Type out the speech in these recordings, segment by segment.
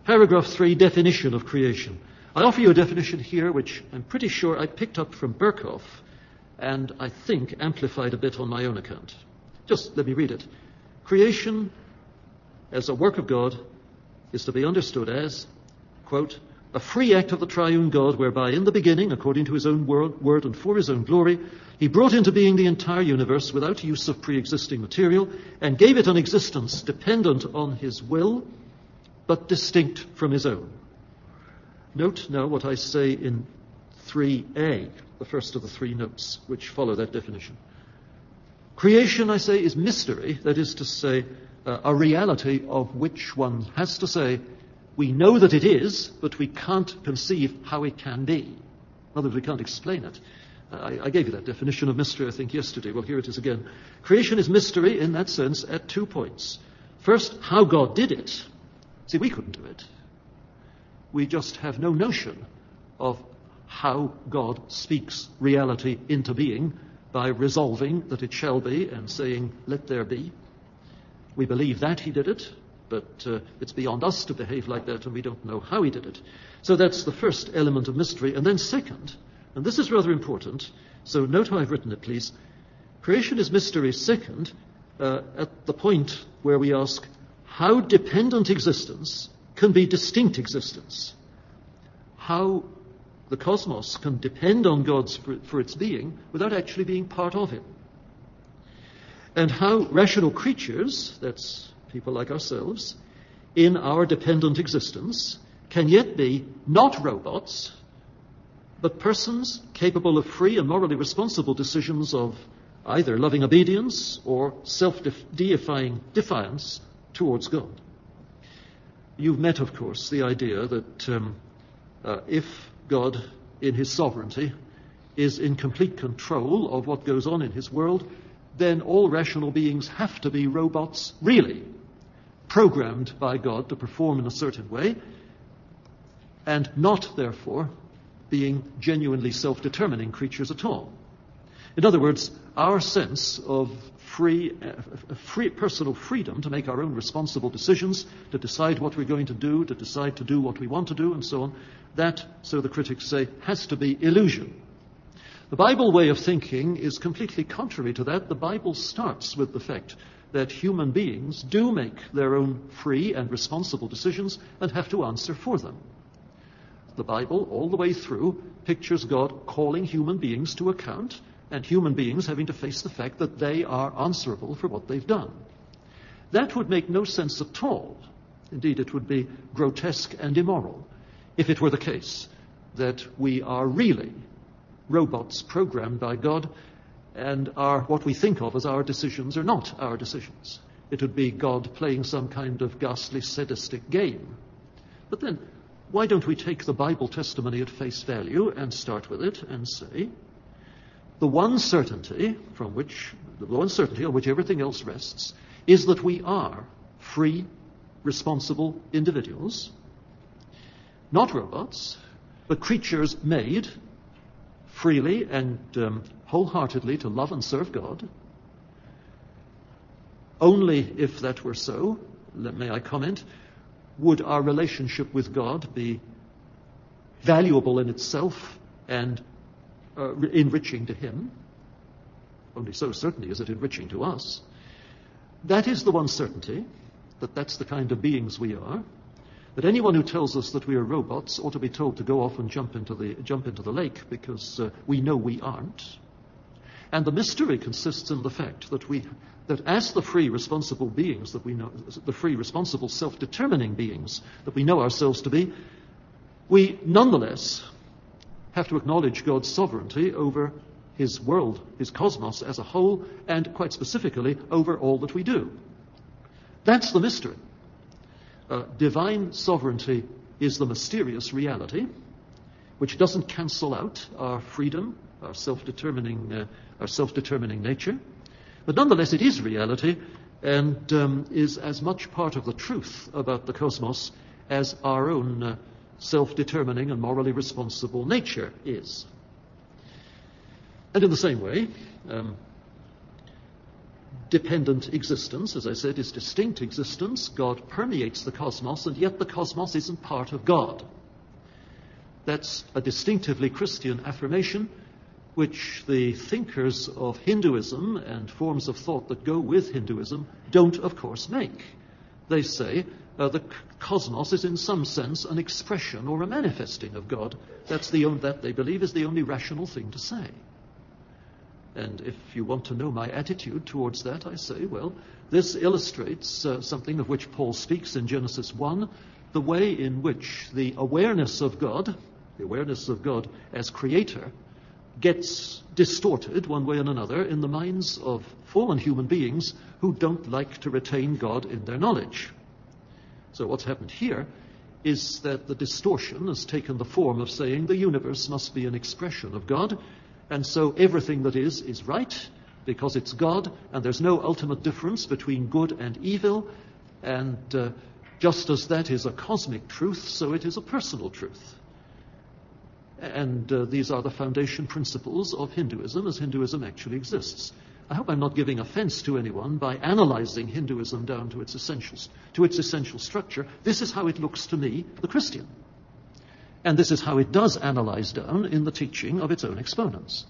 Paragraph 3, definition of creation. I offer you a definition here which I'm pretty sure I picked up from Berkhoff and I think amplified a bit on my own account. Just let me read it. Creation as a work of God is to be understood as, quote, a free act of the triune God whereby in the beginning, according to his own word and for his own glory, he brought into being the entire universe without use of pre-existing material and gave it an existence dependent on his will but distinct from his own. Note now what I say in 3a, the first of the three notes which follow that definition. Creation, I say, is mystery, that is to say, a reality of which one has to say, we know that it is, but we can't conceive how it can be. In other words, we can't explain it. I gave you that definition of mystery, I think, yesterday. Well, here it is again. Creation is mystery in that sense at 2 points. First, how God did it. See, we couldn't do it. We just have no notion of how God speaks reality into being by resolving that it shall be and saying, let there be. We believe that he did it, but it's beyond us to behave like that, and we don't know how he did it. So that's the first element of mystery. And then second, and this is rather important, so note how I've written it, please. Creation is mystery second, at the point where we ask, how dependent existence can be distinct existence? How the cosmos can depend on God for its being without actually being part of it. And how rational creatures, that's people like ourselves, in our dependent existence, can yet be not robots, but persons capable of free and morally responsible decisions of either loving obedience or self-deifying defiance towards God. You've met, of course, the idea that if God, in his sovereignty, is in complete control of what goes on in his world, then all rational beings have to be robots, really, programmed by God to perform in a certain way, and not, therefore, being genuinely self-determining creatures at all. In other words, our sense of free personal freedom to make our own responsible decisions, to decide what we're going to do, to decide to do what we want to do, and so on, that, so the critics say, has to be illusion. The Bible way of thinking is completely contrary to that. The Bible starts with the fact that human beings do make their own free and responsible decisions and have to answer for them. The Bible, all the way through, pictures God calling human beings to account and human beings having to face the fact that they are answerable for what they've done. That would make no sense at all. Indeed, it would be grotesque and immoral if it were the case that we are really robots programmed by God and what we think of as our decisions are not our decisions. It would be God playing some kind of ghastly sadistic game. But then, why don't we take the Bible testimony at face value and start with it and say, the one certainty on which everything else rests is that we are free, responsible individuals, not robots, but creatures made freely and wholeheartedly to love and serve God. Only if that were so, may I comment, would our relationship with God be valuable in itself and enriching to him. Only so certainly is it enriching to us. That is the one certainty, that's the kind of beings we are. That anyone who tells us that we are robots ought to be told to go off and jump into the lake, because we know we aren't. And the mystery consists in the fact that as the free, responsible beings that we know, the free, responsible, self-determining beings that we know ourselves to be, we nonetheless have to acknowledge God's sovereignty over his world, his cosmos as a whole, and quite specifically over all that we do. That's the mystery. Divine sovereignty is the mysterious reality, which doesn't cancel out our freedom, our self-determining nature. But nonetheless, it is reality and is as much part of the truth about the cosmos as our own self-determining and morally responsible nature is. And in the same way, dependent existence, as I said, is distinct existence. God permeates the cosmos, and yet the cosmos isn't part of God. That's a distinctively Christian affirmation, which the thinkers of Hinduism and forms of thought that go with Hinduism don't, of course, make. They say the cosmos is in some sense an expression or a manifesting of God. That they believe is the only rational thing to say. And if you want to know my attitude towards that, I say, well, this illustrates something of which Paul speaks in Genesis 1, the way in which the awareness of God as creator, gets distorted one way and another in the minds of fallen human beings who don't like to retain God in their knowledge. So what's happened here is that the distortion has taken the form of saying the universe must be an expression of God, and so everything that is right because it's God, and there's no ultimate difference between good and evil, and just as that is a cosmic truth, so it is a personal truth. And these are the foundation principles of Hinduism as Hinduism actually exists. I hope I'm not giving offense to anyone by analyzing Hinduism down to its essential structure. This is how it looks to me, the Christian. And this is how it does analyze down in the teaching of its own exponents.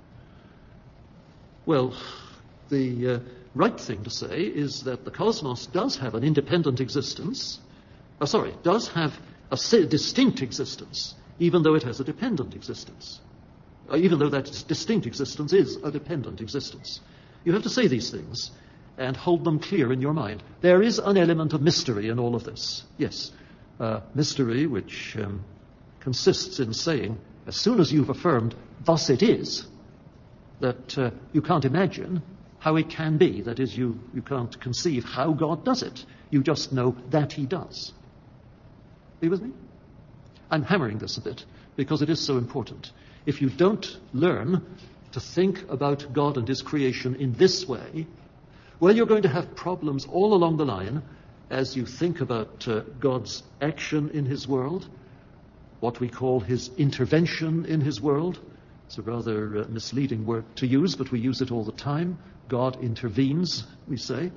Well, the right thing to say is that the cosmos does have an independent existence, does have a distinct existence, even though it has a dependent existence, even though that distinct existence is a dependent existence. You have to say these things and hold them clear in your mind. There is an element of mystery in all of this. Yes, mystery which consists in saying, as soon as you've affirmed, thus it is, that you can't imagine how it can be. That is, you can't conceive how God does it. You just know that he does. Are you with me? I'm hammering this a bit because it is so important. If you don't learn to think about God and his creation in this way, well, you're going to have problems all along the line as you think about God's action in his world, what we call his intervention in his world. It's a rather misleading word to use, but we use it all the time. God intervenes, we say.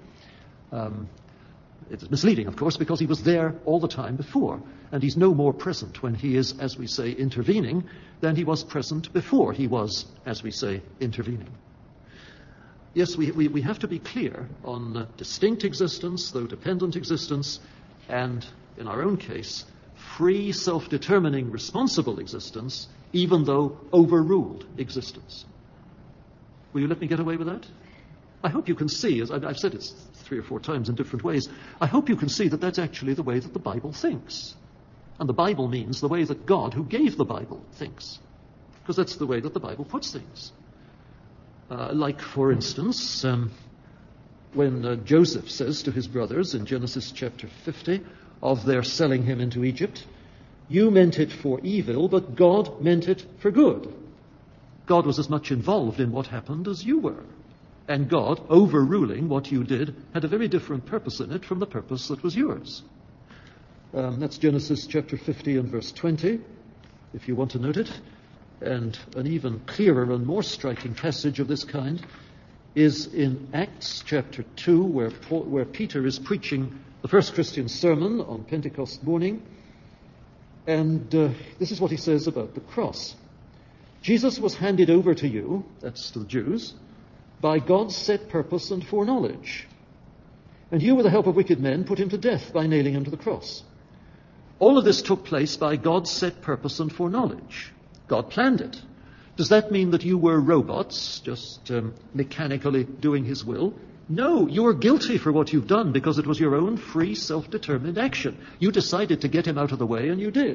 It's misleading, of course, because he was there all the time before, and he's no more present when he is, as we say, intervening, than he was present before he was, as we say, intervening. Yes, we have to be clear on distinct existence, though dependent existence, and, in our own case, free, self-determining, responsible existence, even though overruled existence. Will you let me get away with that? I hope you can see, as I've said it 3 or 4 times in different ways, I hope you can see that that's actually the way that the Bible thinks. And the Bible means the way that God, who gave the Bible, thinks. Because that's the way that the Bible puts things. Like, for instance, when Joseph says to his brothers in Genesis chapter 50 of their selling him into Egypt, you meant it for evil, but God meant it for good. God was as much involved in what happened as you were. And God, overruling what you did, had a very different purpose in it from the purpose that was yours. That's Genesis chapter 50 and verse 20, if you want to note it. And an even clearer and more striking passage of this kind is in Acts chapter 2, where Peter is preaching the first Christian sermon on Pentecost morning. And this is what he says about the cross. Jesus was handed over to you, that's to the Jews, by God's set purpose and foreknowledge. And you, with the help of wicked men, put him to death by nailing him to the cross. All of this took place by God's set purpose and foreknowledge. God planned it. Does that mean that you were robots, just mechanically doing his will? No, you are guilty for what you've done because it was your own free, self-determined action. You decided to get him out of the way, and you did.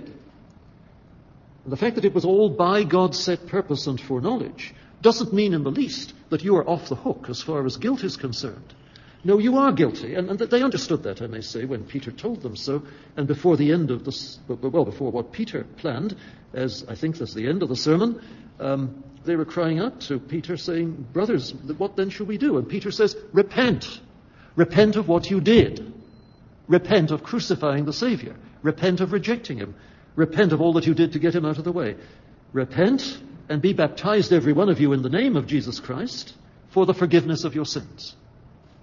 And the fact that it was all by God's set purpose and foreknowledge doesn't mean in the least that you are off the hook as far as guilt is concerned. No, you are guilty, and they understood that, I may say, when Peter told them so, and before the end of this, before what Peter planned, as I think that's the end of the sermon, they were crying out to Peter saying, brothers, what then shall we do? And Peter says, repent. Repent of what you did. Repent of crucifying the Savior. Repent of rejecting him. Repent of all that you did to get him out of the way. Repent and be baptized, every one of you, in the name of Jesus Christ for the forgiveness of your sins.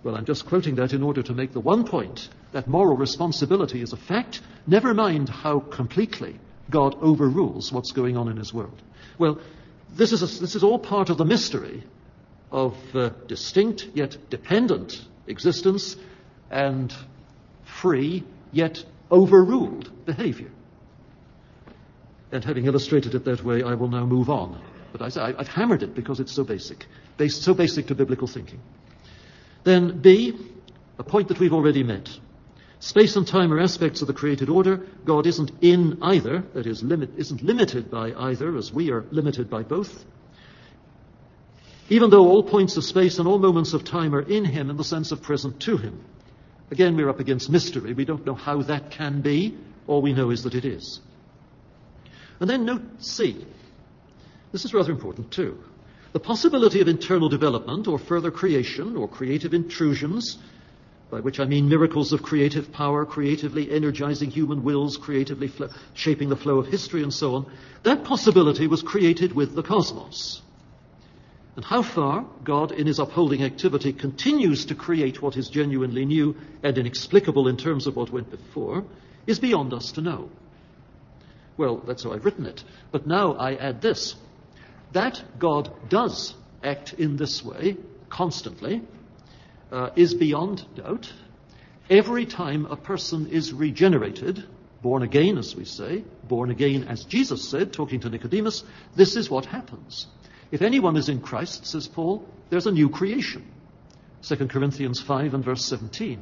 Well, I'm just quoting that in order to make the one point that moral responsibility is a fact, never mind how completely God overrules what's going on in his world. Well, this is all part of the mystery of distinct yet dependent existence and free yet overruled behavior. And having illustrated it that way, I will now move on. But I've hammered it because it's so basic to biblical thinking. Then B, a point that we've already met. Space and time are aspects of the created order. God isn't in either, that is, isn't limited by either, as we are limited by both. Even though all points of space and all moments of time are in him in the sense of present to him. Again, we're up against mystery. We don't know how that can be. All we know is that it is. And then note C. This is rather important too. The possibility of internal development or further creation or creative intrusions, by which I mean miracles of creative power, creatively energizing human wills, creatively shaping the flow of history and so on, that possibility was created with the cosmos. And how far God, in his upholding activity, continues to create what is genuinely new and inexplicable in terms of what went before, is beyond us to know. Well, that's how I've written it. But now I add this. That God does act in this way constantly is beyond doubt. Every time a person is regenerated, born again, as we say, born again, as Jesus said, talking to Nicodemus, this is what happens. If anyone is in Christ, says Paul, there's a new creation. 2 Corinthians 5 and verse 17.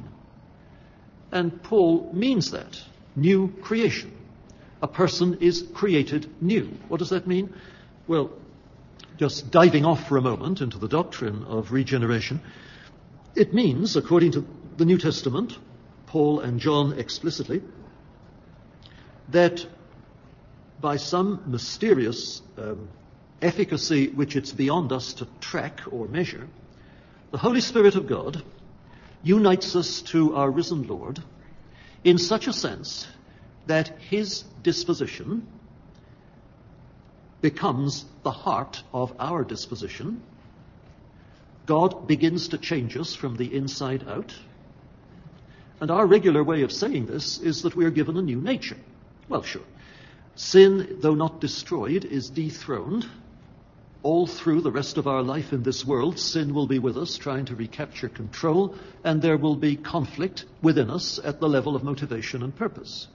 And Paul means that, new creation. A person is created new. What does that mean? Well, just diving off for a moment into the doctrine of regeneration, it means, according to the New Testament, Paul and John explicitly, that by some mysterious efficacy which it's beyond us to track or measure, the Holy Spirit of God unites us to our risen Lord in such a sense that his disposition becomes the heart of our disposition. God begins to change us from the inside out. And our regular way of saying this is that we are given a new nature. Well, sure. Sin, though not destroyed, is dethroned. All through the rest of our life in this world, sin will be with us, trying to recapture control, and there will be conflict within us at the level of motivation and purpose.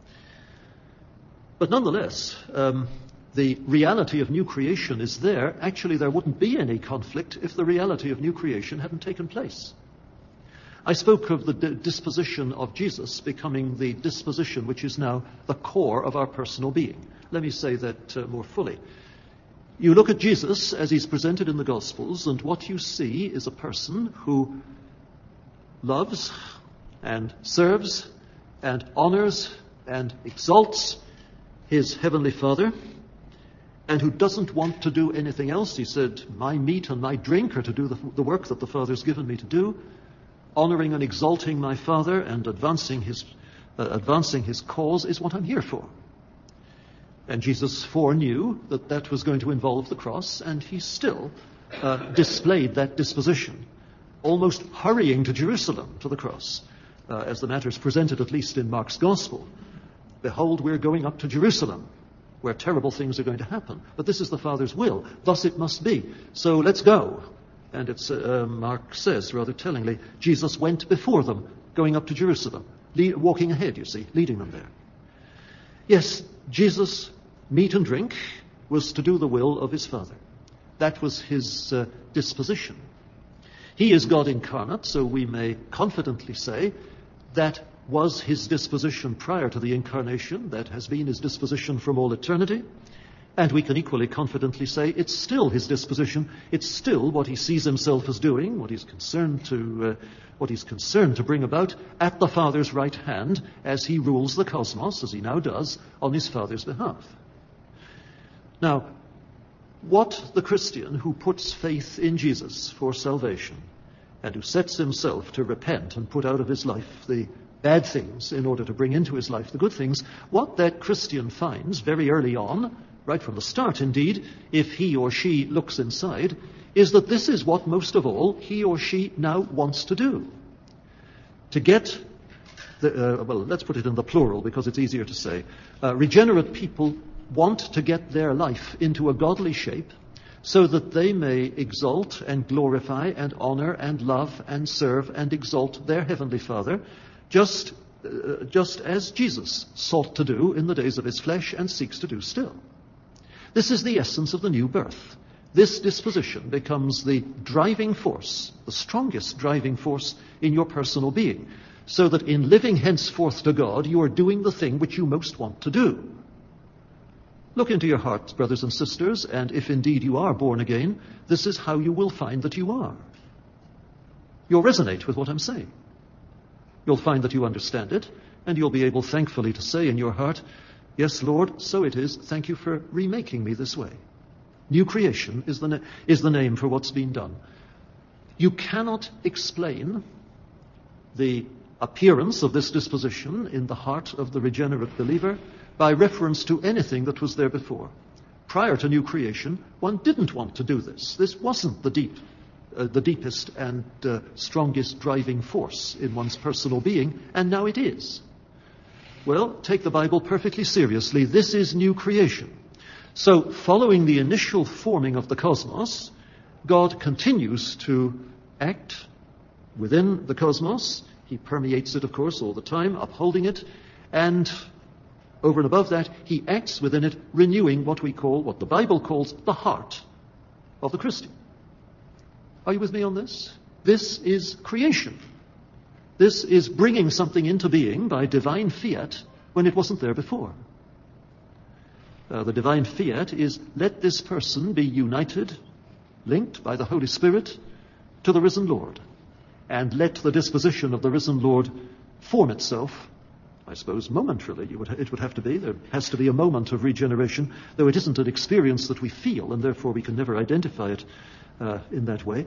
But nonetheless, the reality of new creation is there. Actually, there wouldn't be any conflict if the reality of new creation hadn't taken place. I spoke of the disposition of Jesus becoming the disposition which is now the core of our personal being. Let me say that more fully. You look at Jesus as he's presented in the Gospels, and what you see is a person who loves and serves and honors and exalts his heavenly Father, and who doesn't want to do anything else. He said, my meat and my drink are to do the work that the Father's given me to do, honoring and exalting my Father and advancing his cause is what I'm here for. And Jesus foreknew that that was going to involve the cross, and he still displayed that disposition, almost hurrying to Jerusalem to the cross, as the matter is presented at least in Mark's Gospel. Behold, we're going up to Jerusalem, where terrible things are going to happen. But this is the Father's will. Thus it must be. So let's go. And it's Mark says, rather tellingly, Jesus went before them, going up to Jerusalem, walking ahead, you see, leading them there. Yes, Jesus, meat and drink, was to do the will of his Father. That was his disposition. He is God incarnate, so we may confidently say that was his disposition prior to the incarnation, that has been his disposition from all eternity, and we can equally confidently say it's still his disposition, it's still what he sees himself as doing, what he's concerned to bring about at the Father's right hand as he rules the cosmos, as he now does, on his Father's behalf. Now, what the Christian who puts faith in Jesus for salvation and who sets himself to repent and put out of his life the bad things in order to bring into his life the good things, what that Christian finds very early on, right from the start indeed, if he or she looks inside, is that this is what most of all he or she now wants to do. To get, let's put it in the plural because it's easier to say. Regenerate people want to get their life into a godly shape so that they may exalt and glorify and honor and love and serve and exalt their Heavenly Father, just as Jesus sought to do in the days of his flesh and seeks to do still. This is the essence of the new birth. This disposition becomes the driving force, the strongest driving force in your personal being, so that in living henceforth to God, you are doing the thing which you most want to do. Look into your hearts, brothers and sisters, and if indeed you are born again, this is how you will find that you are. You'll resonate with what I'm saying. You'll find that you understand it, and you'll be able thankfully to say in your heart, yes, Lord, so it is. Thank you for remaking me this way. New creation is the name for what's been done. You cannot explain the appearance of this disposition in the heart of the regenerate believer by reference to anything that was there before. Prior to new creation, one didn't want to do this. This wasn't the deepest and strongest driving force in one's personal being, and now it is. Well, take the Bible perfectly seriously. This is new creation. So, following the initial forming of the cosmos, God continues to act within the cosmos. He permeates it, of course, all the time, upholding it, and over and above that, he acts within it, renewing what the Bible calls the heart of the Christian. Are you with me on this? This is creation. This is bringing something into being by divine fiat when it wasn't there before. The divine fiat is, let this person be united, linked by the Holy Spirit to the risen Lord, and let the disposition of the risen Lord form itself, I suppose momentarily it would have to be. There has to be a moment of regeneration, though it isn't an experience that we feel, and therefore we can never identify it in that way.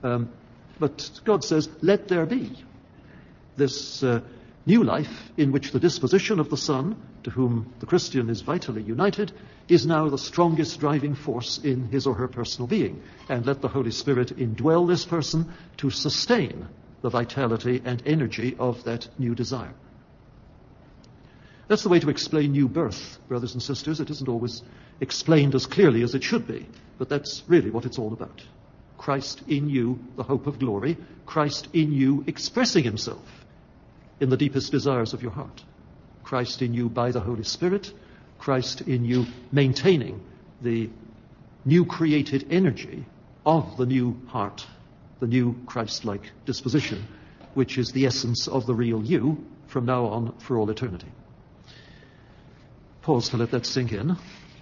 But God says, let there be this new life in which the disposition of the Son, to whom the Christian is vitally united, is now the strongest driving force in his or her personal being. And let the Holy Spirit indwell this person to sustain the vitality and energy of that new desire. That's the way to explain new birth, brothers and sisters. It isn't always explained as clearly as it should be, but that's really what it's all about. Christ in you, the hope of glory. Christ in you expressing himself in the deepest desires of your heart. Christ in you by the Holy Spirit. Christ in you maintaining the new created energy of the new heart, the new Christ-like disposition, which is the essence of the real you from now on for all eternity. Pause to let that sink in.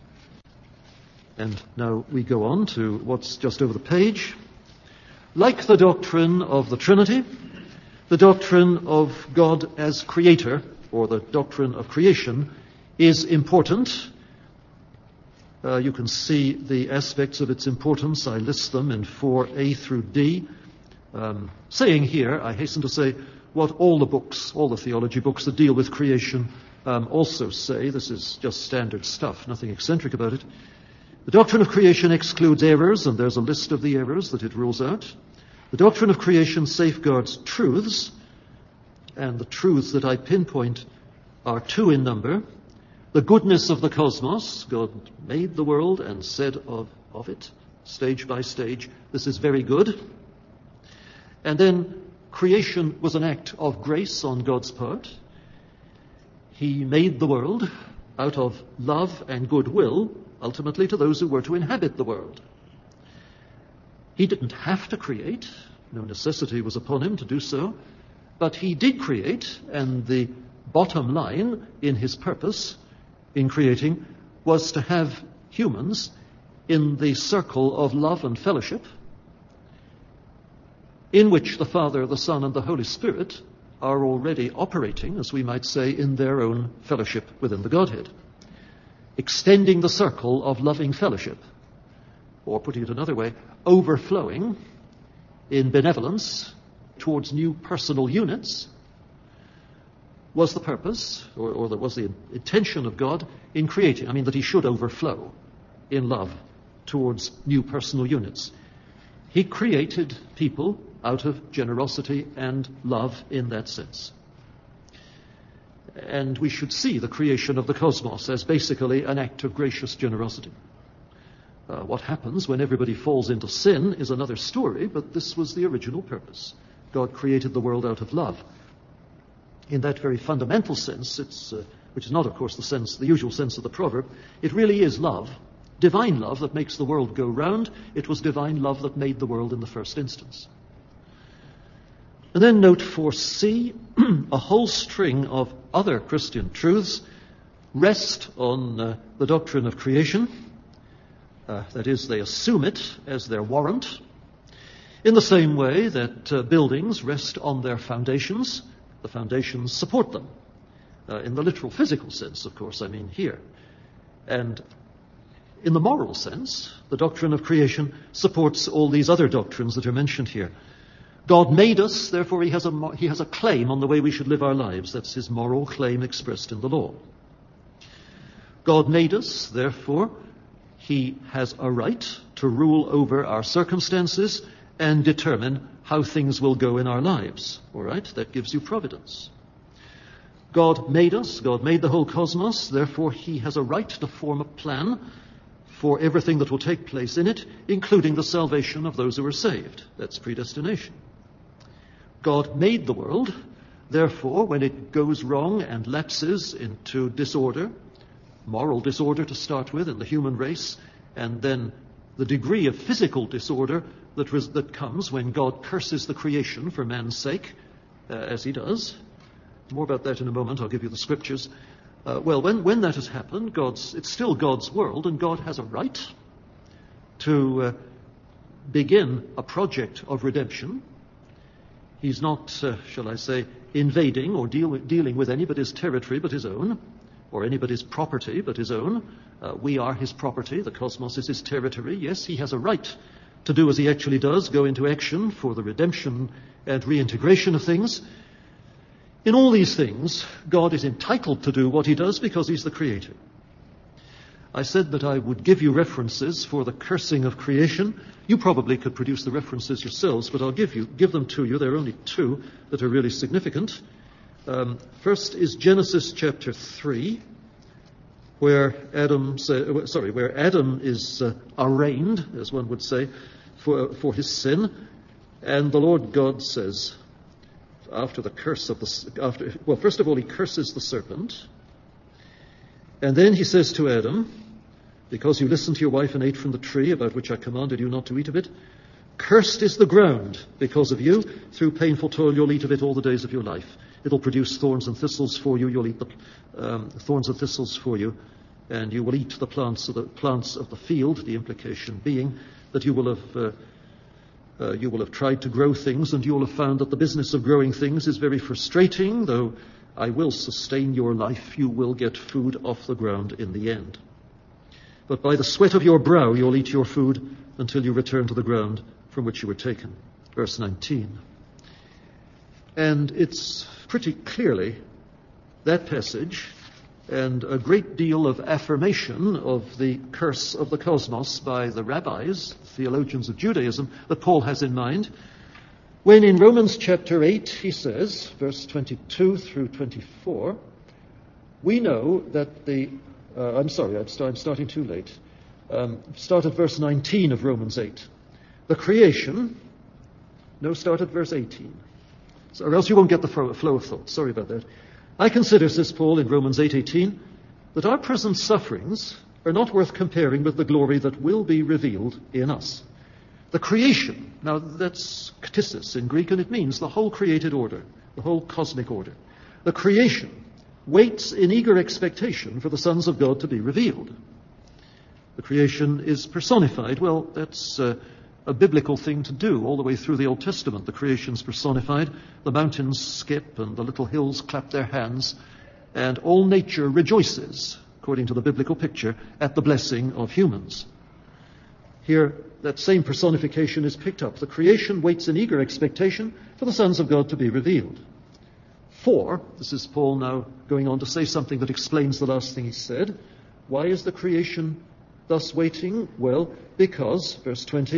And now we go on to what's just over the page. Like the doctrine of the Trinity, the doctrine of God as creator, or the doctrine of creation, is important. You can see the aspects of its importance. I list them in 4a through d. Saying here, I hasten to say, what all the theology books that deal with creation also say. This is just standard stuff, nothing eccentric about it. The doctrine of creation excludes errors, and there's a list of the errors that it rules out. The doctrine of creation safeguards truths, and the truths that I pinpoint are two in number. The goodness of the cosmos, God made the world and said of it, stage by stage, this is very good. And then creation was an act of grace on God's part. He made the world out of love and goodwill, ultimately to those who were to inhabit the world. He didn't have to create. No necessity was upon him to do so. But he did create, and the bottom line in his purpose in creating was to have humans in the circle of love and fellowship in which the Father, the Son, and the Holy Spirit are already operating, as we might say, in their own fellowship within the Godhead. Extending the circle of loving fellowship, or putting it another way, overflowing in benevolence towards new personal units, was the purpose, or that was the intention of God in creating. That he should overflow in love towards new personal units. He created people out of generosity and love in that sense. And we should see the creation of the cosmos as basically an act of gracious generosity. What happens when everybody falls into sin is another story, but this was the original purpose. God created the world out of love. In that very fundamental sense, which is not, of course, the usual sense of the proverb, it really is love, divine love that makes the world go round. It was divine love that made the world in the first instance. And then note 4c, a whole string of other Christian truths rest on the doctrine of creation. That is, they assume it as their warrant, in the same way that buildings rest on their foundations. The foundations support them. In the literal physical sense, of course, I mean here. And in the moral sense, the doctrine of creation supports all these other doctrines that are mentioned here. God made us, therefore he has a claim on the way we should live our lives. That's his moral claim expressed in the law. God made us, therefore he has a right to rule over our circumstances and determine how things will go in our lives. All right? That gives you providence. God made us, God made the whole cosmos, therefore he has a right to form a plan for everything that will take place in it, including the salvation of those who are saved. That's predestination. God made the world, therefore when it goes wrong and lapses into disorder, moral disorder to start with in the human race, and then the degree of physical disorder that comes when God curses the creation for man's sake, as he does. More about that in a moment. I'll give you the scriptures. When that has happened, it's still God's world, and God has a right to begin a project of redemption. He's not, shall I say, invading or dealing with anybody's territory but his own, or anybody's property but his own. We are his property. The cosmos is his territory. Yes, he has a right to do as he actually does, go into action for the redemption and reintegration of things. In all these things, God is entitled to do what he does because he's the creator. I said that I would give you references for the cursing of creation. You probably could produce the references yourselves, but I'll give them to you. There are only two that are really significant. First is Genesis chapter 3, where Adam is arraigned, as one would say, for his sin, and the Lord God says, after the curse of first of all, he curses the serpent, and then he says to Adam, because you listened to your wife and ate from the tree about which I commanded you not to eat of it, cursed is the ground because of you. Through painful toil you'll eat of it all the days of your life. It'll produce thorns and thistles for you. You'll eat the thorns and thistles for you, and you will eat the plants of the field. The implication being that you will have tried to grow things, and you will have found that the business of growing things is very frustrating. Though I will sustain your life, you will get food off the ground in the end. But by the sweat of your brow you'll eat your food until you return to the ground from which you were taken. Verse 19. And it's pretty clearly that passage and a great deal of affirmation of the curse of the cosmos by the rabbis, theologians of Judaism, that Paul has in mind, when in Romans chapter 8 he says, verse 22 through 24, we know that I'm starting too late. Start at verse 19 of Romans 8. The creation, start at verse 18. Or else you won't get the flow of thought. Sorry about that. I consider, says Paul in Romans 8:18, that our present sufferings are not worth comparing with the glory that will be revealed in us. The creation, now that's ktisis in Greek, and it means the whole created order, the whole cosmic order. The creation waits in eager expectation for the sons of God to be revealed. The creation is personified. Well, that's a biblical thing to do all the way through the Old Testament. The creation's personified. The mountains skip and the little hills clap their hands, and all nature rejoices, according to the biblical picture, at the blessing of humans. Here, that same personification is picked up. The creation waits in eager expectation for the sons of God to be revealed. For, this is Paul now going on to say something that explains the last thing he said. Why is the creation thus waiting? Well, because, verse 20,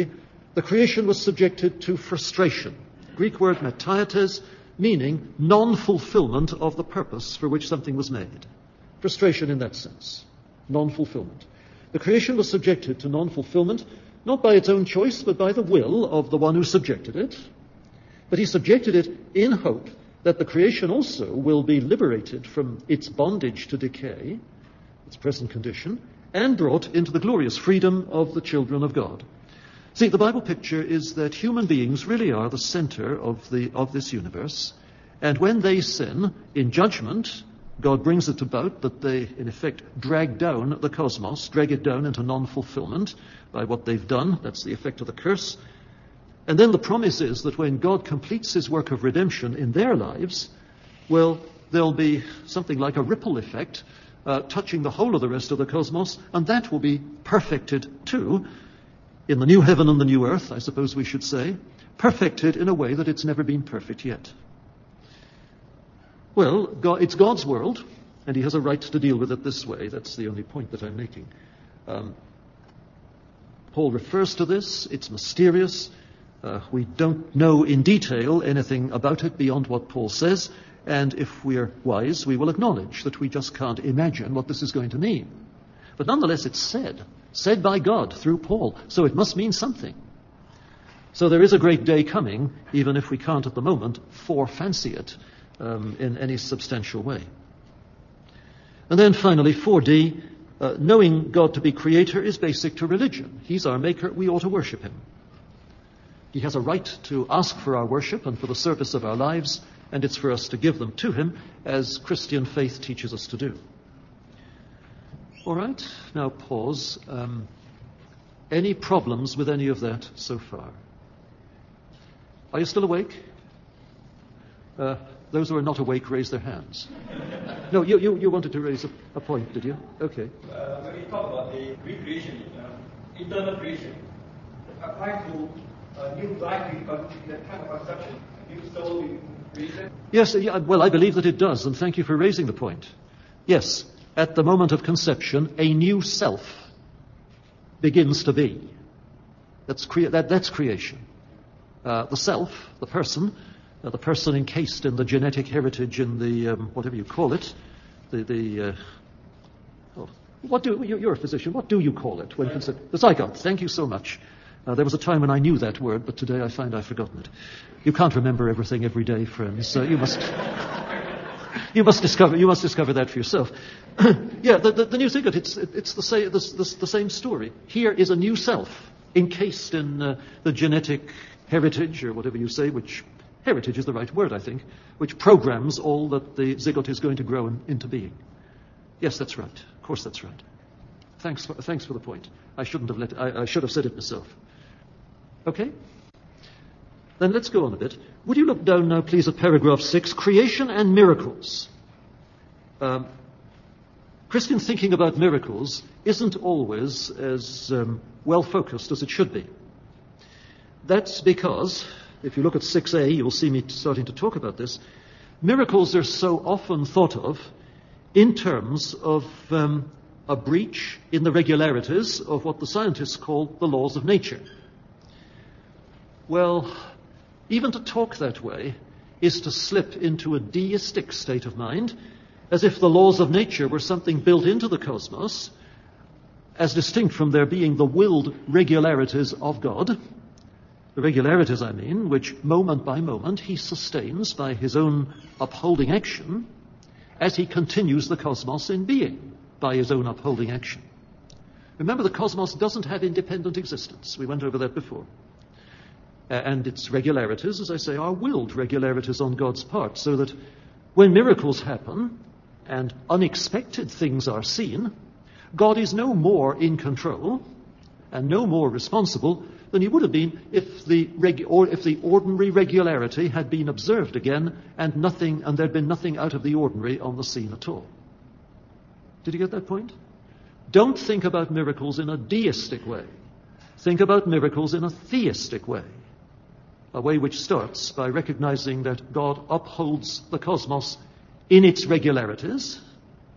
The creation was subjected to frustration. Greek word metaiates, meaning non-fulfillment of the purpose for which something was made. Frustration in that sense. Non-fulfillment. The creation was subjected to non-fulfillment, not by its own choice, but by the will of the one who subjected it. But he subjected it in hope that the creation also will be liberated from its bondage to decay, its present condition, and brought into the glorious freedom of the children of God. See, the Bible picture is that human beings really are the center of this universe, and when they sin in judgment, God brings it about that they, in effect, drag down the cosmos, drag it down into non-fulfillment by what they've done. That's the effect of the curse. And then the promise is that when God completes his work of redemption in their lives, well, there'll be something like a ripple effect touching the whole of the rest of the cosmos, and that will be perfected too, in the new heaven and the new earth, I suppose we should say, perfected in a way that it's never been perfect yet. Well, it's God's world, and he has a right to deal with it this way. That's the only point that I'm making. Paul refers to this. It's mysterious. We don't know in detail anything about it beyond what Paul says, and if we're wise, we will acknowledge that we just can't imagine what this is going to mean. But nonetheless, it's said by God through Paul, so it must mean something. So there is a great day coming, even if we can't at the moment fancy it in any substantial way. And then finally, 4D, knowing God to be creator is basic to religion. He's our maker, we ought to worship him. He has a right to ask for our worship and for the service of our lives, and it's for us to give them to him, as Christian faith teaches us to do. All right, now pause. Any problems with any of that so far? Are you still awake? Those who are not awake, raise their hands. No, you wanted to raise a point, did you? Okay. When we talk about the recreation, internal creation, applies to new life in that kind of conception, new soul in creation? Yes, well, I believe that it does, and thank you for raising the point. Yes, at the moment of conception, a new self begins to be. That's creation. The self, the person encased in the genetic heritage in the whatever you call it, you're a physician. What do you call it when the zygote? Thank you so much. There was a time when I knew that word, but today I find I've forgotten it. You can't remember everything every day, friends. You must discover that for yourself. Yeah, the new zygote. It's the same story. Here is a new self encased in the genetic heritage, or whatever you say, which heritage is the right word, I think, which programs all that the zygote is going to grow into being. Yes, that's right. Of course, that's right. Thanks for the point. I should have said it myself. Okay? Then let's go on a bit. Would you look down now, please, at paragraph 6, creation and miracles. Christian thinking about miracles isn't always as well-focused as it should be. That's because, if you look at 6a, you'll see me starting to talk about this. Miracles are so often thought of in terms of a breach in the regularities of what the scientists call the laws of nature. Well, even to talk that way is to slip into a deistic state of mind, as if the laws of nature were something built into the cosmos, as distinct from there being the willed regularities of God. The regularities, I mean, which moment by moment he sustains by his own upholding action as he continues the cosmos in being by his own upholding action. Remember, the cosmos doesn't have independent existence. We went over that before. And its regularities, as I say, are willed regularities on God's part, so that when miracles happen and unexpected things are seen, God is no more in control and no more responsible than he would have been if the ordinary regularity had been observed again and there'd been nothing out of the ordinary on the scene at all. Did you get that point? Don't think about miracles in a deistic way. Think about miracles in a theistic way. A way which starts by recognizing that God upholds the cosmos in its regularities,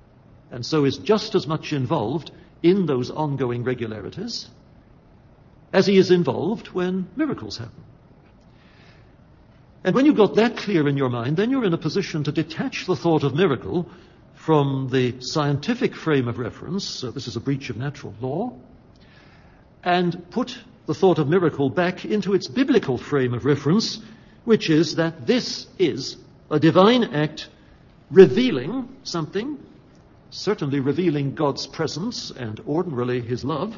and so is just as much involved in those ongoing regularities as he is involved when miracles happen. And when you've got that clear in your mind, then you're in a position to detach the thought of miracle from the scientific frame of reference, so this is a breach of natural law, and put the thought of miracle back into its biblical frame of reference, which is that this is a divine act revealing something, certainly revealing God's presence and ordinarily his love.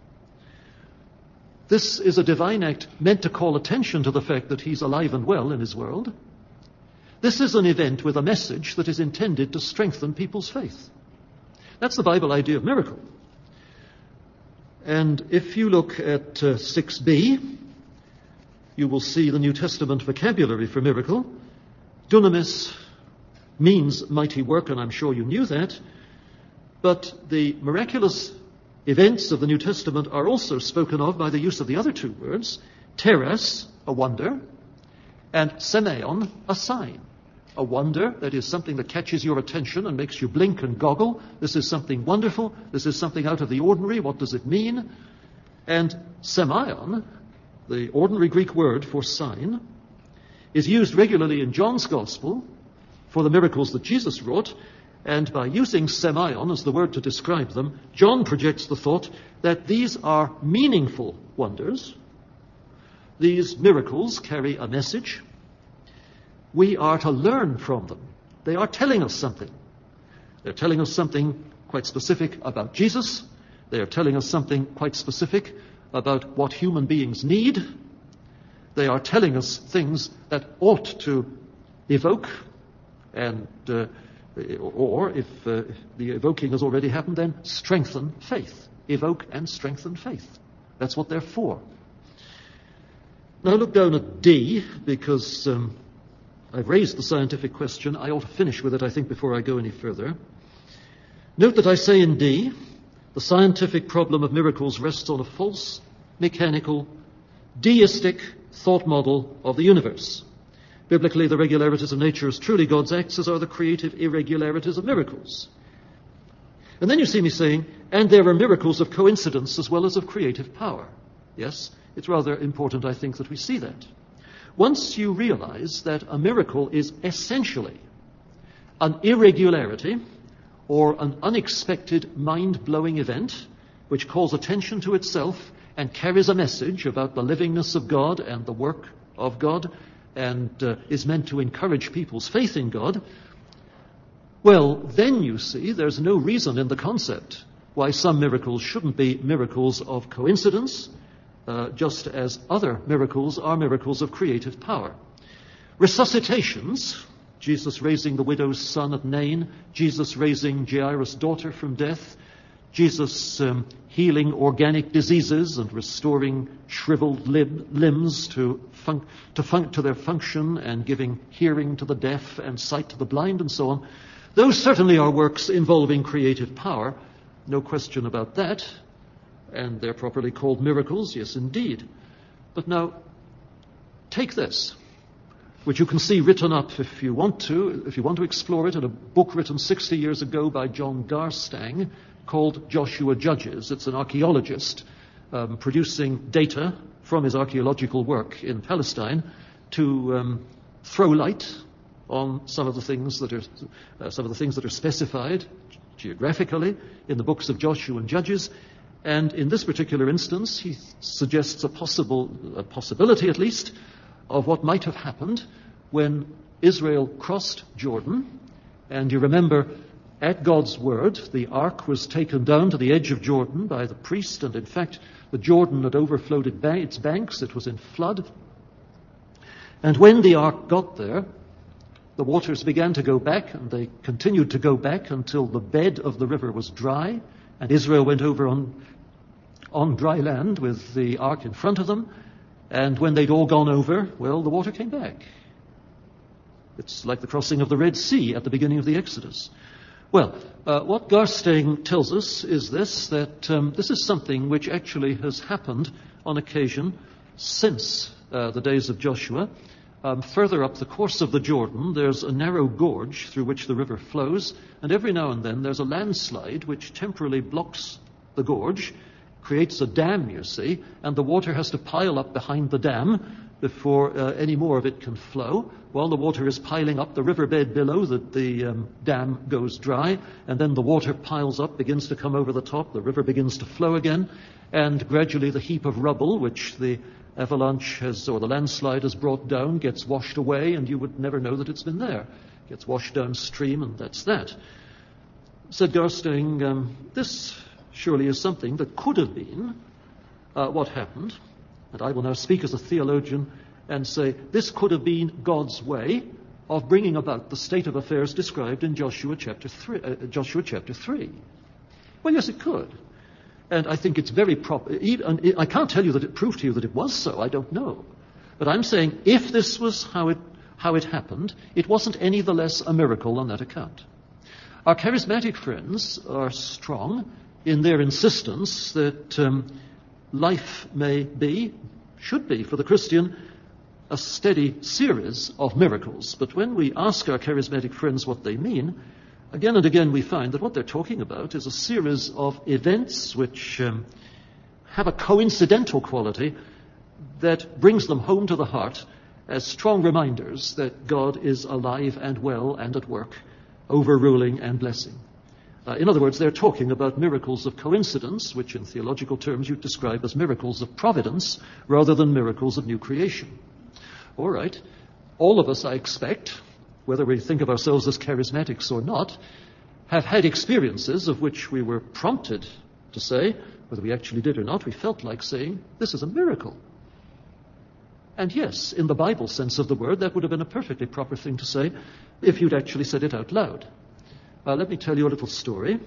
This is a divine act meant to call attention to the fact that he's alive and well in his world. This is an event with a message that is intended to strengthen people's faith. That's the Bible idea of miracle. And if you look at 6b, you will see the New Testament vocabulary for miracle. Dunamis means mighty work, and I'm sure you knew that. But the miraculous events of the New Testament are also spoken of by the use of the other two words, teres, a wonder, and semeion, a sign. A wonder, that is something that catches your attention and makes you blink and goggle. This is something wonderful. This is something out of the ordinary. What does it mean? And semeion, the ordinary Greek word for sign, is used regularly in John's Gospel for the miracles that Jesus wrought. And by using semeion as the word to describe them, John projects the thought that these are meaningful wonders. These miracles carry a message. We are to learn from them. They are telling us something. They're telling us something quite specific about Jesus. They are telling us something quite specific about what human beings need. They are telling us things that ought to evoke and or if the evoking has already happened, then strengthen faith. Evoke and strengthen faith. That's what they're for. Now look down at D, because I've raised the scientific question. I ought to finish with it, I think, before I go any further. Note that I say in D, the scientific problem of miracles rests on a false, mechanical, deistic thought model of the universe. Biblically, the regularities of nature is truly God's acts, as are the creative irregularities of miracles. And then you see me saying, and there are miracles of coincidence as well as of creative power. Yes, it's rather important, I think, that we see that. Once you realize that a miracle is essentially an irregularity or an unexpected mind-blowing event which calls attention to itself and carries a message about the livingness of God and the work of God, and is meant to encourage people's faith in God, well, then you see there's no reason in the concept why some miracles shouldn't be miracles of coincidence, just as other miracles are miracles of creative power. Resuscitations, Jesus raising the widow's son at Nain, Jesus raising Jairus' daughter from death, Jesus healing organic diseases and restoring shriveled limbs to their function and giving hearing to the deaf and sight to the blind and so on. Those certainly are works involving creative power. No question about that. And they're properly called miracles, yes indeed. But now, take this, which you can see written up if you want to explore it, in a book written 60 years ago by John Garstang called Joshua Judges. It's an archaeologist producing data from his archaeological work in Palestine to throw light on some of the things that are specified geographically in the books of Joshua and Judges. And in this particular instance, he suggests a possibility at least of what might have happened when Israel crossed Jordan. And you remember, at God's word, the ark was taken down to the edge of Jordan by the priest, and in fact, the Jordan had overflowed its banks. It was in flood. And when the ark got there, the waters began to go back, and they continued to go back until the bed of the river was dry, and Israel went over on dry land with the ark in front of them. And when they'd all gone over, well, the water came back. It's like the crossing of the Red Sea at the beginning of the Exodus. Well, what Garstang tells us is this, that this is something which actually has happened on occasion since the days of Joshua. Further up the course of the Jordan, there's a narrow gorge through which the river flows, and every now and then there's a landslide which temporarily blocks the gorge, creates a dam, you see, and the water has to pile up behind the dam before any more of it can flow. While the water is piling up, the riverbed below the dam goes dry, and then the water piles up, begins to come over the top, the river begins to flow again, and gradually the heap of rubble, which the avalanche has, or the landslide has brought down, gets washed away, and you would never know that it's been there. It gets washed downstream, and that's that. Said Garstang, this surely is something that could have been what happened. And I will now speak as a theologian and say this could have been God's way of bringing about the state of affairs described in Joshua chapter 3. Well, yes, it could. And I think it's very proper. I can't tell you that it proved to you that it was so. I don't know. But I'm saying if this was how it happened, it wasn't any the less a miracle on that account. Our charismatic friends are strong in their insistence that life should be, for the Christian, a steady series of miracles. But when we ask our charismatic friends what they mean, again and again we find that what they're talking about is a series of events which have a coincidental quality that brings them home to the heart as strong reminders that God is alive and well and at work, overruling and blessing. In other words, they're talking about miracles of coincidence, which in theological terms you describe as miracles of providence, rather than miracles of new creation. All right. All of us, I expect, whether we think of ourselves as charismatics or not, have had experiences of which we were prompted to say, whether we actually did or not, we felt like saying, this is a miracle. And yes, in the Bible sense of the word, that would have been a perfectly proper thing to say if you'd actually said it out loud. Let me tell you a little story.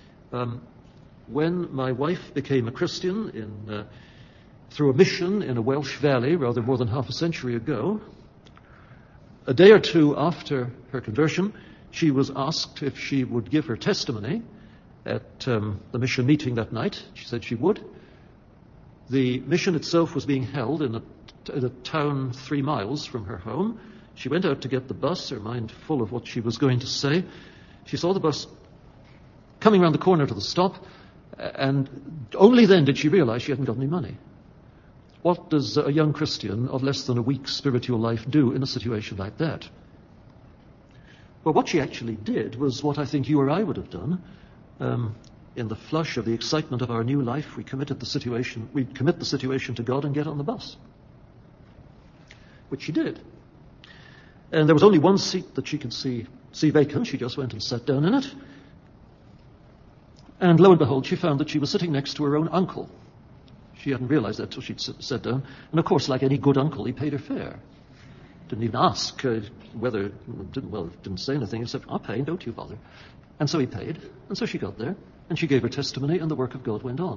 When my wife became a Christian through a mission in a Welsh valley, rather more than half a century ago, a day or two after her conversion, she was asked if she would give her testimony at the mission meeting that night. She said she would. The mission itself was being held in a town 3 miles from her home. She went out to get the bus, her mind full of what she was going to say. She saw the bus coming around the corner to the stop, and only then did she realize she hadn't got any money. What does a young Christian of less than a week's spiritual life do in a situation like that? Well, what she actually did was what I think you or I would have done. In the flush of the excitement of our new life, we'd commit the situation to God and get on the bus. Which she did. And there was only one seat that she could see vacant. She just went and sat down in it. And lo and behold, she found that she was sitting next to her own uncle. She hadn't realized that until she'd sat down. And of course, like any good uncle, he paid her fare. Didn't even ask didn't say anything except, I'll pay, don't you bother. And so he paid. And so she got there. And she gave her testimony, and the work of God went on.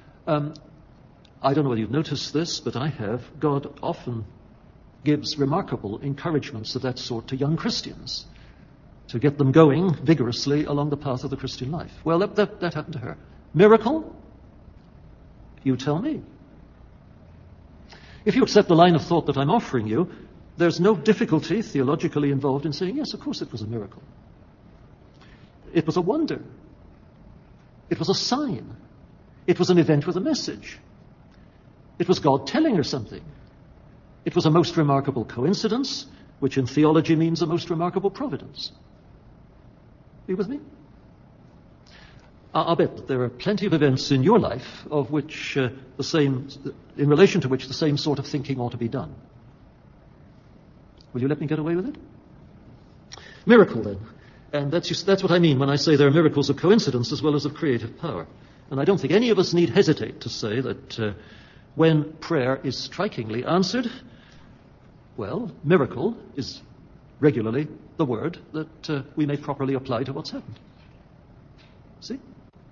I don't know whether you've noticed this, but I have. God often gives remarkable encouragements of that sort to young Christians, to get them going vigorously along the path of the Christian life. Well, that happened to her. Miracle? You tell me. If you accept the line of thought that I'm offering you, there's no difficulty theologically involved in saying, yes, of course it was a miracle. It was a wonder. It was a sign. It was an event with a message. It was God telling her something. It was a most remarkable coincidence, which in theology means a most remarkable providence. Are you with me? I'll bet that there are plenty of events in your life of which in relation to which the same sort of thinking ought to be done. Will you let me get away with it? Miracle, then. And that's what I mean when I say there are miracles of coincidence as well as of creative power. And I don't think any of us need hesitate to say that when prayer is strikingly answered, well, miracle is regularly the word that we may properly apply to what's happened. See?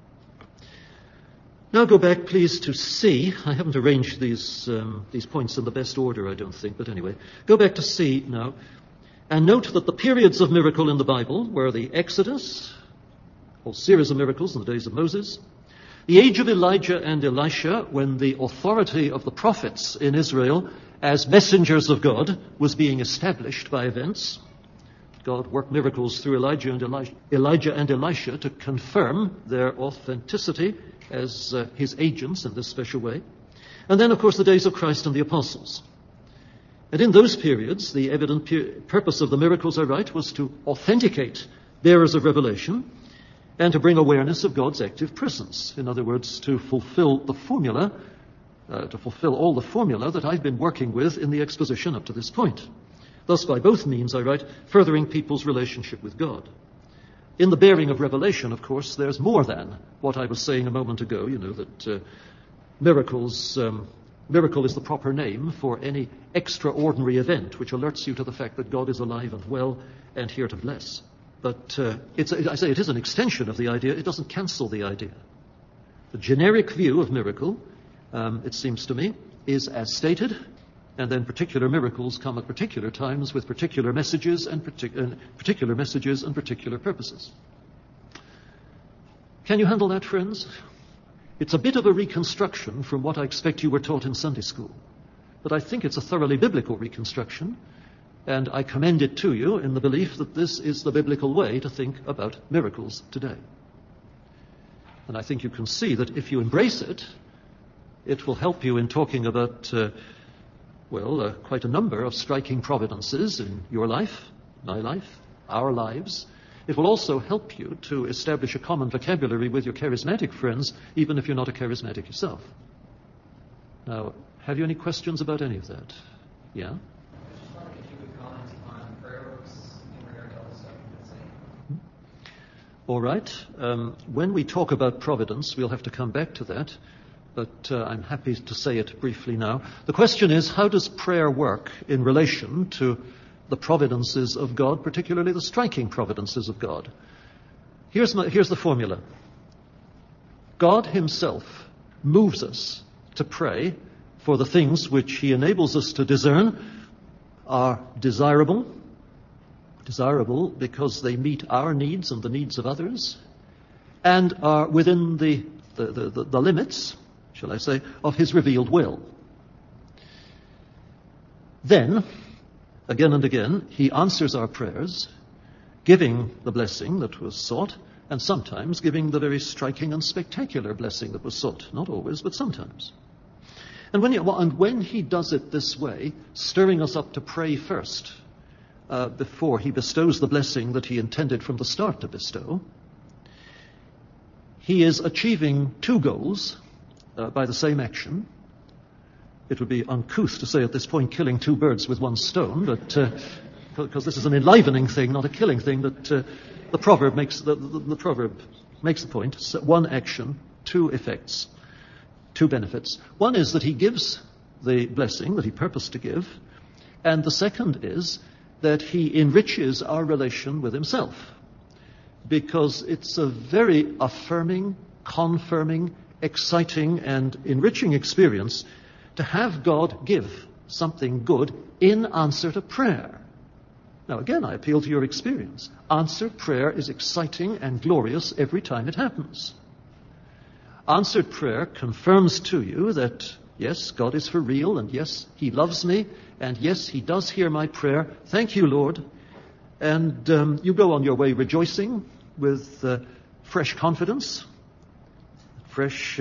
Now go back, please, to C. I haven't arranged these points in the best order, I don't think, but anyway. Go back to C now, and note that the periods of miracle in the Bible were the Exodus, a whole series of miracles in the days of Moses, the age of Elijah and Elisha, when the authority of the prophets in Israel as messengers of God was being established by events. God worked miracles through Elijah and Elisha to confirm their authenticity as his agents in this special way. And then, of course, the days of Christ and the apostles. And in those periods, the evident purpose of the miracles, I write, was to authenticate bearers of revelation and to bring awareness of God's active presence. In other words, to fulfill the formula, to fulfill all the formula that I've been working with in the exposition up to this point. Thus, by both means, I write, furthering people's relationship with God. In the bearing of revelation, of course, there's more than what I was saying a moment ago, that miracle is the proper name for any extraordinary event which alerts you to the fact that God is alive and well and here to bless. But it is an extension of the idea. It doesn't cancel the idea. The generic view of miracle, it seems to me, is as stated, and then particular miracles come at particular times with particular messages and particular purposes. Can you handle that, friends? It's a bit of a reconstruction from what I expect you were taught in Sunday school. But I think it's a thoroughly biblical reconstruction, and I commend it to you in the belief that this is the biblical way to think about miracles today. And I think you can see that if you embrace it, it will help you in talking about, quite a number of striking providences in your life, my life, our lives. It will also help you to establish a common vocabulary with your charismatic friends, even if you're not a charismatic yourself. Now, have you any questions about any of that? Yeah? I was just wondering if you would comment on prayer books in regard to all the stuff you've been saying. All right. When we talk about providence, we'll have to come back to that, but I'm happy to say it briefly now. The question is, how does prayer work in relation to the providences of God, particularly the striking providences of God? Here's the formula. God himself moves us to pray for the things which he enables us to discern are desirable because they meet our needs and the needs of others, and are within the limits, shall I say, of his revealed will. Then, again and again, he answers our prayers, giving the blessing that was sought, and sometimes giving the very striking and spectacular blessing that was sought. Not always, but sometimes. And when he does it this way, stirring us up to pray first, before he bestows the blessing that he intended from the start to bestow, he is achieving two goals by the same action. It would be uncouth to say at this point killing two birds with one stone, but because this is an enlivening thing, not a killing thing, but the proverb makes the point. So one action, two effects, two benefits. One is that he gives the blessing that he purposed to give, and the second is that he enriches our relation with himself, because it's a very affirming, confirming, exciting, and enriching experience to have God give something good in answer to prayer. Now again, I appeal to your experience. Answered prayer is exciting and glorious every time it happens. Answered prayer confirms to you that, yes, God is for real, and yes, he loves me, and yes, he does hear my prayer. Thank you, Lord. And you go on your way rejoicing with fresh confidence, fresh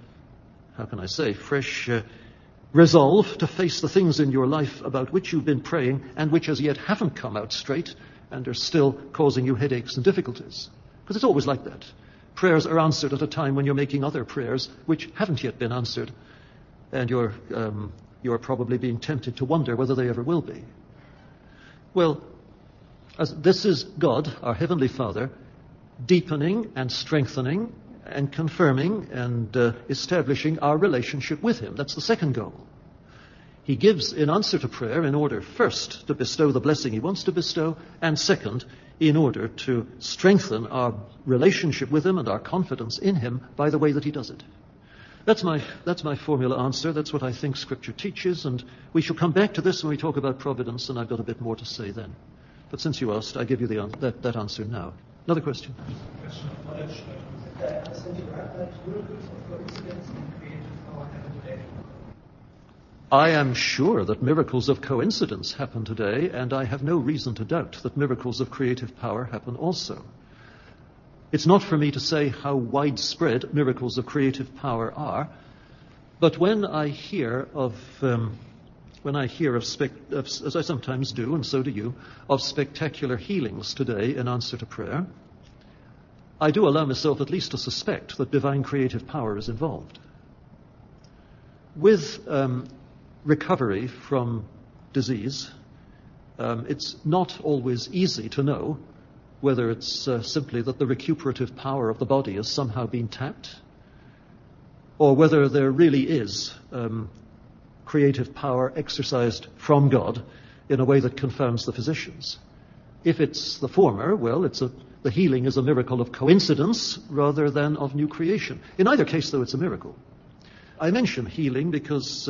resolve to face the things in your life about which you've been praying and which as yet haven't come out straight and are still causing you headaches and difficulties. Because it's always like that. Prayers are answered at a time when you're making other prayers which haven't yet been answered, and you're probably being tempted to wonder whether they ever will be. Well, this is God, our Heavenly Father, deepening and strengthening and confirming and establishing our relationship with him. That's the second goal. He gives in answer to prayer in order first to bestow the blessing he wants to bestow, and second, in order to strengthen our relationship with him and our confidence in him by the way that he does it. That's my formula answer. That's what I think Scripture teaches, and we shall come back to this when we talk about providence, and I've got a bit more to say then. But since you asked, I give you that answer now. Another question? Question of knowledge. I am sure that miracles of coincidence happen today, and I have no reason to doubt that miracles of creative power happen also. It's not for me to say how widespread miracles of creative power are, but when I hear of, as I sometimes do, and so do you, of spectacular healings today in answer to prayer, I do allow myself at least to suspect that divine creative power is involved. With recovery from disease, it's not always easy to know whether it's simply that the recuperative power of the body has somehow been tapped, or whether there really is creative power exercised from God in a way that confounds the physicians. If it's the former, well, the healing is a miracle of coincidence rather than of new creation. In either case, though, it's a miracle. I mention healing because,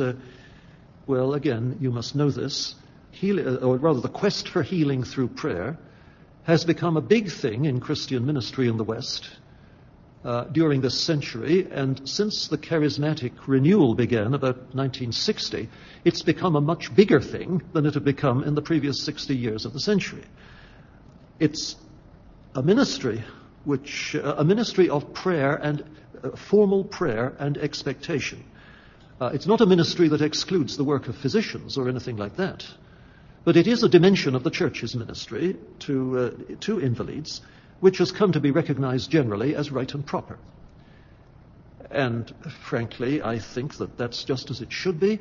again, you must know this, the quest for healing through prayer has become a big thing in Christian ministry in the West during this century, and since the charismatic renewal began about 1960, it's become a much bigger thing than it had become in the previous 60 years of the century. It's a ministry of prayer and formal prayer and expectation. It's not a ministry that excludes the work of physicians or anything like that, but it is a dimension of the church's ministry to invalids, which has come to be recognized generally as right and proper. And frankly, I think that that's just as it should be.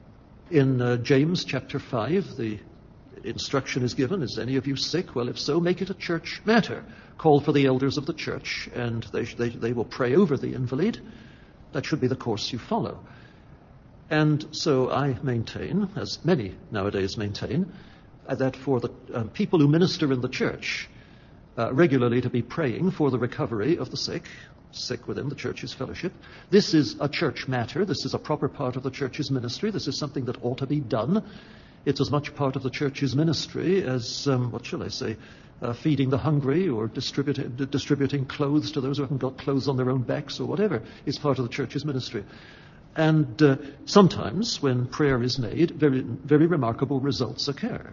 In James chapter 5, the instruction is given, is any of you sick? Well, if so, make it a church matter. Call for the elders of the church, and they will pray over the invalid. That should be the course you follow. And so I maintain, as many nowadays maintain, that for the people who minister in the church, regularly to be praying for the recovery of the sick within the church's fellowship. This is a church matter. This is a proper part of the church's ministry. This is something that ought to be done. It's as much part of the church's ministry as, feeding the hungry or distributing clothes to those who haven't got clothes on their own backs or whatever is part of the church's ministry. And sometimes when prayer is made, very, very remarkable results occur.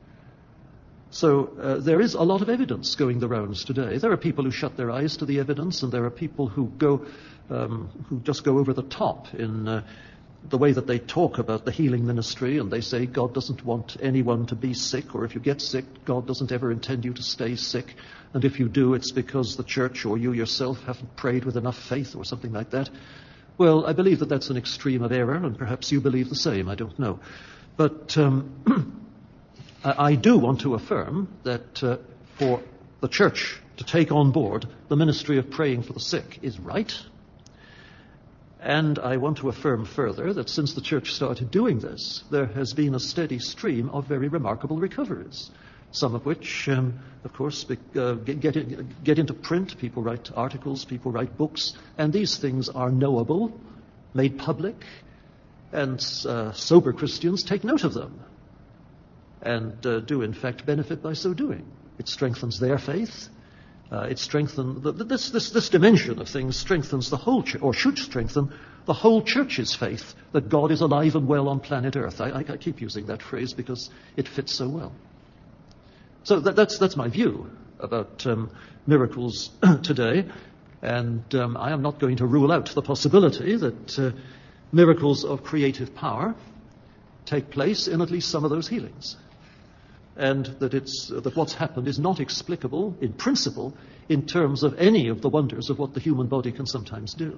So there is a lot of evidence going the rounds today. There are people who shut their eyes to the evidence, and there are people who just go over the top in the way that they talk about the healing ministry, and they say God doesn't want anyone to be sick, or if you get sick, God doesn't ever intend you to stay sick, and if you do, it's because the church or you yourself haven't prayed with enough faith or something like that. Well, I believe that that's an extreme of error, and perhaps you believe the same, I don't know. But I do want to affirm that for the church to take on board the ministry of praying for the sick is right. And I want to affirm further that since the church started doing this, there has been a steady stream of very remarkable recoveries, some of which, of course, get into print. People write articles, people write books, and these things are knowable, made public, and sober Christians take note of them and do, in fact, benefit by so doing. It strengthens their faith. It strengthens this dimension of things strengthens the whole or should strengthen the whole church's faith that God is alive and well on planet Earth. I keep using that phrase because it fits so well. So that's my view about miracles today, and I am not going to rule out the possibility that miracles of creative power take place in at least some of those healings. And that what's happened is not explicable in principle in terms of any of the wonders of what the human body can sometimes do.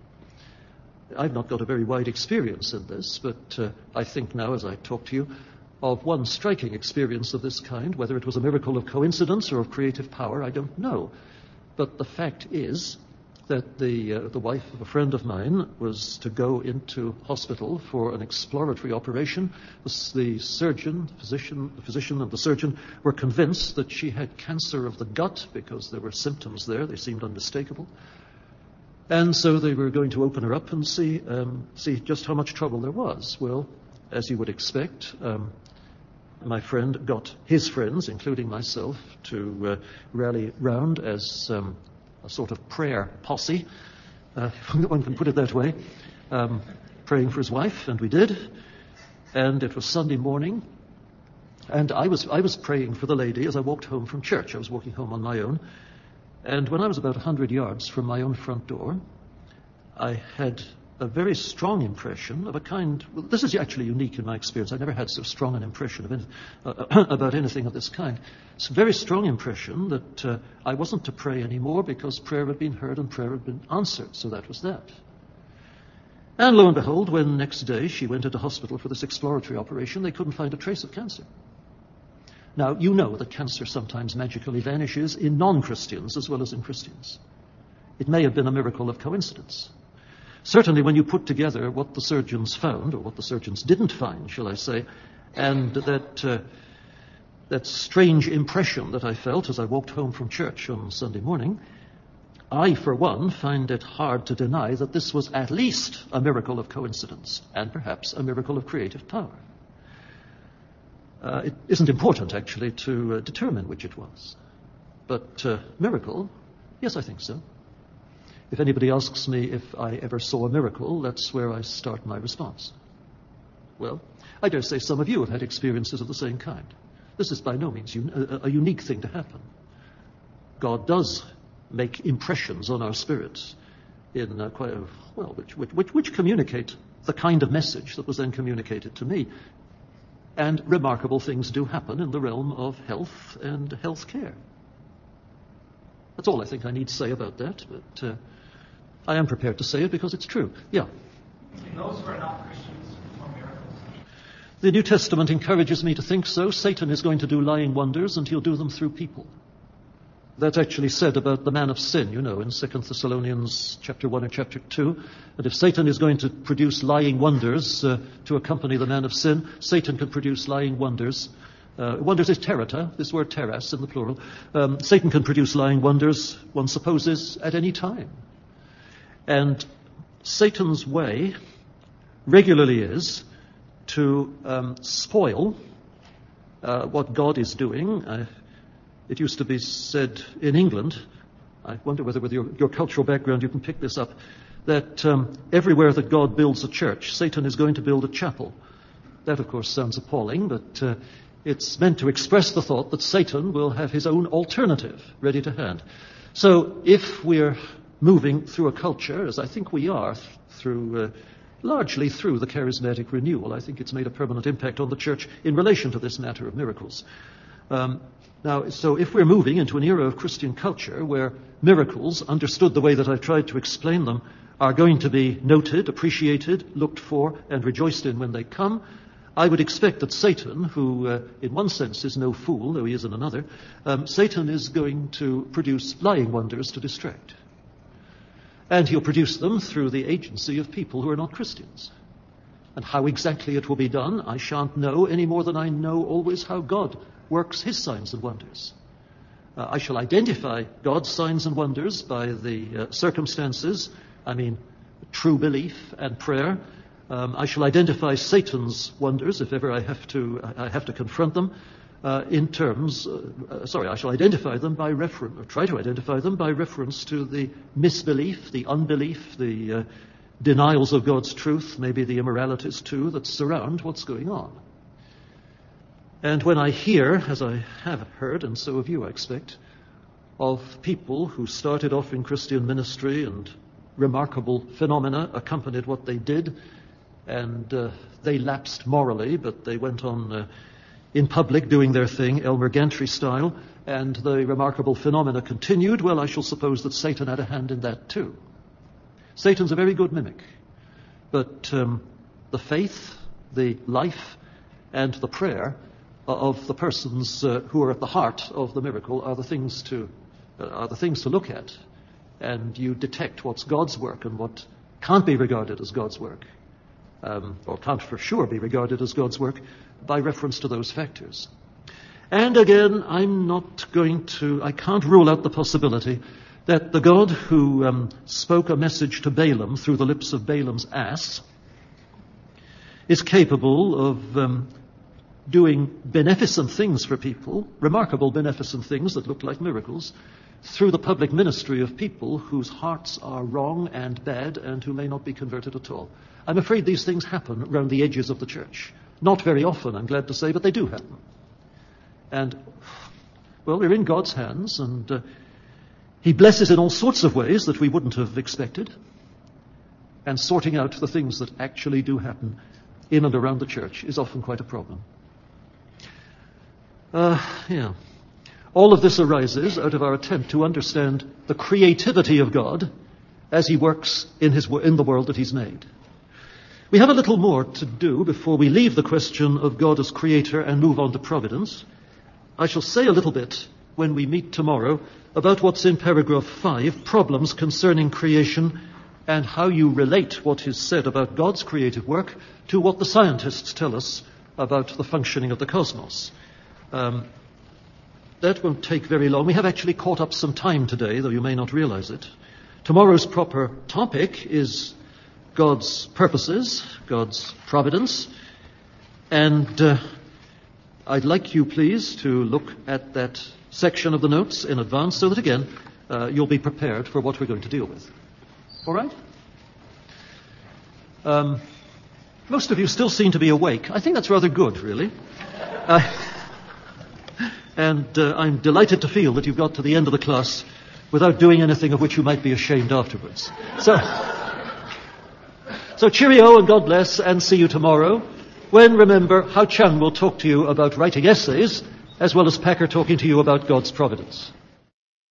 I've not got a very wide experience in this, but I think now as I talk to you of one striking experience of this kind. Whether it was a miracle of coincidence or of creative power, I don't know. But the fact is that the wife of a friend of mine was to go into hospital for an exploratory operation. The physician and the surgeon were convinced that she had cancer of the gut because there were symptoms there. They seemed unmistakable. And so they were going to open her up and see just how much trouble there was. Well, as you would expect, my friend got his friends, including myself, to rally round as a sort of prayer posse, if one can put it that way, praying for his wife, and we did. And it was Sunday morning, and I was praying for the lady as I walked home from church. I was walking home on my own, And when I was about 100 yards from my own front door, I had a very strong impression of a kind. Well, this is actually unique in my experience. I never had so strong an impression of about anything of this kind. It's a very strong impression that I wasn't to pray anymore because prayer had been heard and prayer had been answered. So that was that. And lo and behold, when next day she went into hospital for this exploratory operation, they couldn't find a trace of cancer. Now, you know that cancer sometimes magically vanishes in non-Christians as well as in Christians. It may have been a miracle of coincidence. Certainly when you put together what the surgeons found, or what the surgeons didn't find, shall I say, and that strange impression that I felt as I walked home from church on Sunday morning, I, for one, find it hard to deny that this was at least a miracle of coincidence, and perhaps a miracle of creative power. It isn't important, actually, to determine which it was. But miracle, yes, I think so. If anybody asks me if I ever saw a miracle, that's where I start my response. Well, I dare say some of you have had experiences of the same kind. This is by no means a unique thing to happen. God does make impressions on our spirits in which communicate the kind of message that was then communicated to me. And remarkable things do happen in the realm of health and health care. That's all I think I need to say about that, but I am prepared to say it because it's true. Yeah. And those who are not Christians perform miracles. The New Testament encourages me to think so. Satan is going to do lying wonders, and he'll do them through people. That's actually said about the man of sin, in 2 Thessalonians chapter 1 or chapter 2. And if Satan is going to produce lying wonders to accompany the man of sin, Satan can produce lying wonders. Wonders is terata, this word teras in the plural. Satan can produce lying wonders, one supposes, at any time. And Satan's way regularly is to spoil what God is doing. It used to be said in England, I wonder whether with your cultural background you can pick this up, that everywhere that God builds a church, Satan is going to build a chapel. That, of course, sounds appalling, but it's meant to express the thought that Satan will have his own alternative ready to hand. So if we're moving through a culture, as I think we are, largely through the charismatic renewal, I think it's made a permanent impact on the church in relation to this matter of miracles. Now, so if we're moving into an era of Christian culture where miracles, understood the way that I've tried to explain them, are going to be noted, appreciated, looked for, and rejoiced in when they come, I would expect that Satan, who in one sense is no fool, though he is in another, Satan is going to produce lying wonders to distract. And he'll produce them through the agency of people who are not Christians. And how exactly it will be done, I shan't know any more than I know always how God works his signs and wonders. I shall identify God's signs and wonders by the circumstances, true belief and prayer. I shall identify Satan's wonders if ever I have to confront them I shall identify them by reference, or try to identify them by reference to the misbelief, the unbelief, the denials of God's truth, maybe the immoralities too, that surround what's going on. And when I hear, as I have heard, and so have you, I expect, of people who started off in Christian ministry and remarkable phenomena accompanied what they did, and they lapsed morally, but they went on in public doing their thing, Elmer Gantry style, and the remarkable phenomena continued, well, I shall suppose that Satan had a hand in that too. Satan's a very good mimic, but the faith, the life, and the prayer of the persons who are at the heart of the miracle are the things to look at, and you detect what's God's work and what can't be regarded as God's work, or can't for sure be regarded as God's work by reference to those factors. And again, I can't rule out the possibility that the God who spoke a message to Balaam through the lips of Balaam's ass is capable of doing beneficent things for people, remarkable beneficent things that look like miracles, through the public ministry of people whose hearts are wrong and bad and who may not be converted at all. I'm afraid these things happen around the edges of the church. Not very often, I'm glad to say, but they do happen. And, well, we're in God's hands, and He blesses in all sorts of ways that we wouldn't have expected, and sorting out the things that actually do happen in and around the church is often quite a problem. All of this arises out of our attempt to understand the creativity of God as he works in the world that he's made. We have a little more to do before we leave the question of God as creator and move on to providence. I shall say a little bit when we meet tomorrow about what's in paragraph 5, problems concerning creation, and how you relate what is said about God's creative work to what the scientists tell us about the functioning of the cosmos. That won't take very long. We have actually caught up some time today, though you may not realize it. Tomorrow's proper topic is God's purposes, God's providence, and I'd like you, please, to look at that section of the notes in advance so that, again, you'll be prepared for what we're going to deal with. All right? Most of you still seem to be awake. I think that's rather good, really. And I'm delighted to feel that you've got to the end of the class without doing anything of which you might be ashamed afterwards. So cheerio and God bless, and see you tomorrow, when, remember, Hao Chang will talk to you about writing essays, as well as Packer talking to you about God's providence.